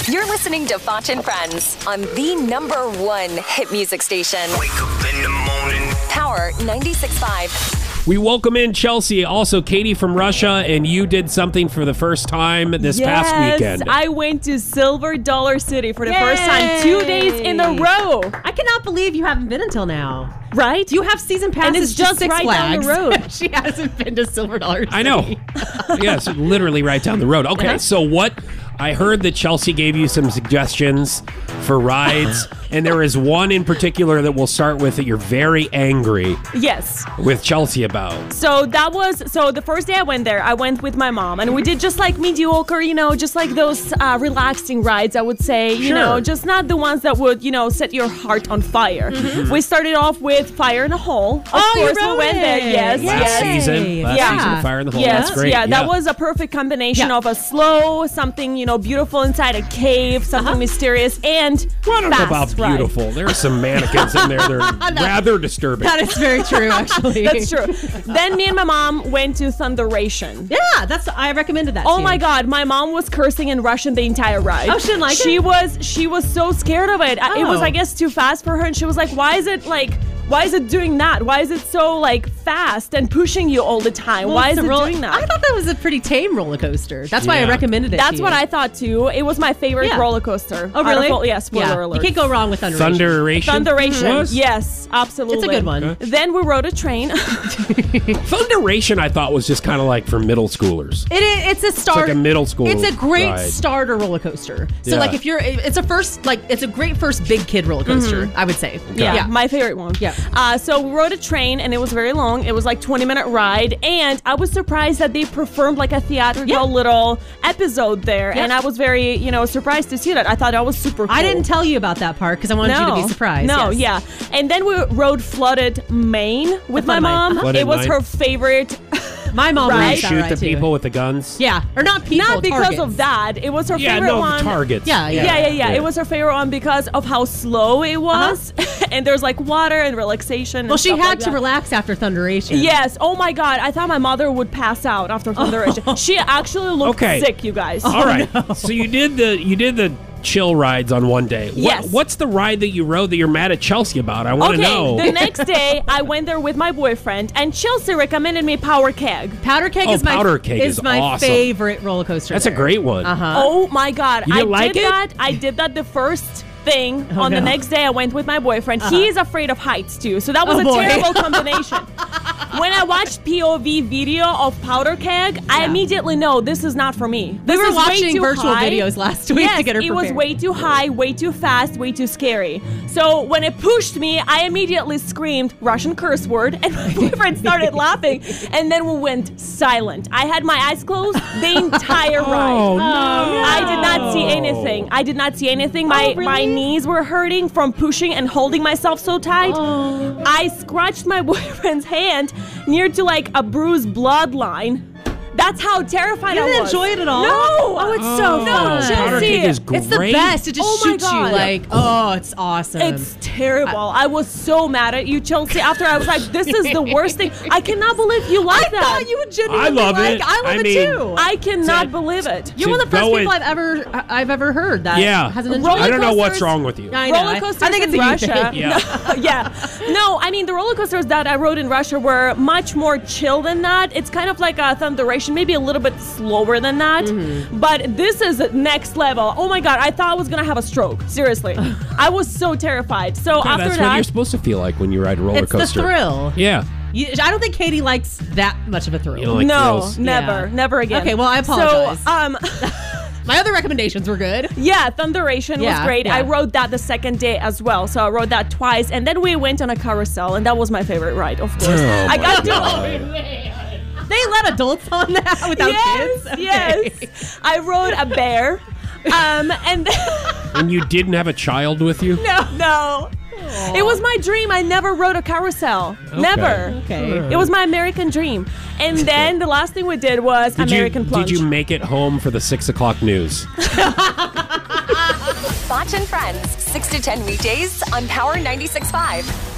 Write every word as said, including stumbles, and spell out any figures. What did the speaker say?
You're listening to Foch and Friends on the number one hit music station. Wake up in the morning. Power ninety-six point five. We welcome in Chelsea, also Katie from Russia, and you did something for the first time this yes, past weekend. I went to Silver Dollar City for the Yay. first time two days in a row. I cannot believe you haven't been until now. Right? You have season passes And it's to just Six right down Flags. the road. She hasn't been to Silver Dollar City. I know. Yes, literally right down the road. Okay, so what? I heard that Chelsea gave you some suggestions for rides, and there is one in particular that we'll start with that you're very angry Yes. with Chelsea about. So that was, so the first day I went there, I went with my mom, and we did just like mediocre, you know, just like those uh, relaxing rides, I would say, you Sure. know, just not the ones that would, you know, set your heart on fire. Mm-hmm. We started off with Fire in a Hole. Of Oh, you course, we rode went there. it. Yes, Last yes. season, last Yeah. season, Fire in the Hole. Yes, That's great. yeah, that was a perfect combination Yeah. of a slow, something, you know, beautiful inside a cave, something Uh-huh. mysterious, and Well, I don't know fast about ride. beautiful. There are some mannequins in there that are rather disturbing. That is very true, actually. That's true. Then me and my mom went to Thunderation. Yeah, that's I recommended that. Oh to my you. God, my mom was cursing in Russian the entire ride. Oh, she didn't like she it? was she was so scared of it. I- It was, Oh. I guess, too fast for her, and she was like, "Why is it like? Why is it doing that? Why is it so like fast and pushing you all the time? Well, Why it's is a it roll- doing that?" I thought that was a pretty tame roller coaster. That's why I Yeah. recommended it. That's to what you. I thought too. It was my favorite Yeah. roller coaster. Oh really? Out of all- yeah. Spoiler yeah. alert. You can't go wrong with Thunderation. Thunderation. Thunderation. Was? Yes, absolutely. It's a good one. Okay. Then we rode a train. Thunderation, I thought, was just kind of like for middle schoolers. It is, it's a start. like a middle school It's a great ride. starter roller coaster. So Yeah. like if you're, it's a first like it's a great first big kid roller coaster. I would say. Yeah, Yeah. my favorite one. Yeah. Uh, so we rode a train, and it was very long. It was like twenty minute ride, and I was surprised that they performed like a theatrical Yeah. little episode there, Yeah. and I was very, you know, surprised to see that. I thought that was super cool. I didn't tell you about that part because I wanted no. you to be surprised. No, yes. yeah. And then we rode Flooded Maine with my Flooded Maine. mom. Flooded It was Maine. her favorite. My mom Right. likes that Shoot ride the too. people with the guns. Yeah, or not people. Not because targets. of that. It was her Yeah, favorite no, one. the targets. Yeah, yeah. Yeah, yeah, yeah, It was her favorite one because of how slow it was, and there's like water and relaxation. And Well, she stuff had like to that. relax after Thunderation. Yes. Oh my God. I thought my mother would pass out after Thunderation. She actually looked Okay. sick, you guys. All right. So you did the you did the chill rides on one day. What, Yes. What's the ride that you rode that you're mad at Chelsea about? I want to Okay, know. the next day I went there with my boyfriend, and Chelsea recommended me Power Keg. Powder Keg Oh, is my Powder Keg is my awesome. favorite roller coaster. That's a there. great one. Uh huh. Oh my God. You I didn't like did it? that. I did that the first thing. on no. the next day I went with my boyfriend. He is afraid of heights too. So that was Oh, a boy. terrible combination. When I watched P O V video of Powder Keg, I Yeah. immediately know this is not for me. We This were is way watching too virtual high. videos last week yes, to get her it was prepared. way too high, way too fast, way too scary. So when it pushed me, I immediately screamed Russian curse word, and my boyfriend started laughing, and then we went silent. I had my eyes closed the entire ride. Oh, no. I did not see anything. I did not see anything. My Oh, really? my knees were hurting from pushing and holding myself so tight. Oh. I scratched my boyfriend's hand near to like a bruised bloodline. That's how terrified You I didn't was. enjoy it at all? No. Oh, it's so Oh, fun. Powder Chelsea. Keg is great. It's the best. It just Oh my shoots God. you like, oh, it's awesome. It's terrible. I, was so mad at you, Chelsea. After I was like, this is the worst thing. I cannot believe you like I that. thought you would genuinely I love like. it. I love I it mean- too. I cannot To- believe it. You're one of the to first go people in- I've ever I've ever heard that Yeah. hasn't enjoyed. Roller I don't know what's coasters- wrong with you. I know. Roller I- coasters I think it's in a you Russia. thing. Yeah. yeah. No, I mean, the roller coasters that I rode in Russia were much more chill than that. It's kind of like a Thunderation, maybe a little bit slower than that. Mm-hmm. But this is next level. Oh my God, I thought I was going to have a stroke. Seriously. I was so terrified. So Okay, after that's what that, you're supposed to feel like when you ride a roller It's the coaster. thrill. Yeah. You, I don't think Katie likes that much of a thrill. You know, like no, thrills. never, Yeah. never again. Okay, well, I apologize. So, um, My other recommendations were good. yeah, Thunderation Yeah, was great. yeah. I rode that the second day as well. So I rode that twice. And then we went on a carousel, and that was my favorite ride, of course. Oh, I my got to. God. They let adults on that without yes, kids. Okay. yes. I rode a bear. Um, and And you didn't have a child with you? no, no. It was my dream. I never rode a carousel. Never. Okay. It was my American dream. And then the last thing we did was Did American you, plunge. Did you make it home for the six o'clock news? Foch and Friends, six to ten weekdays on Power ninety-six point five.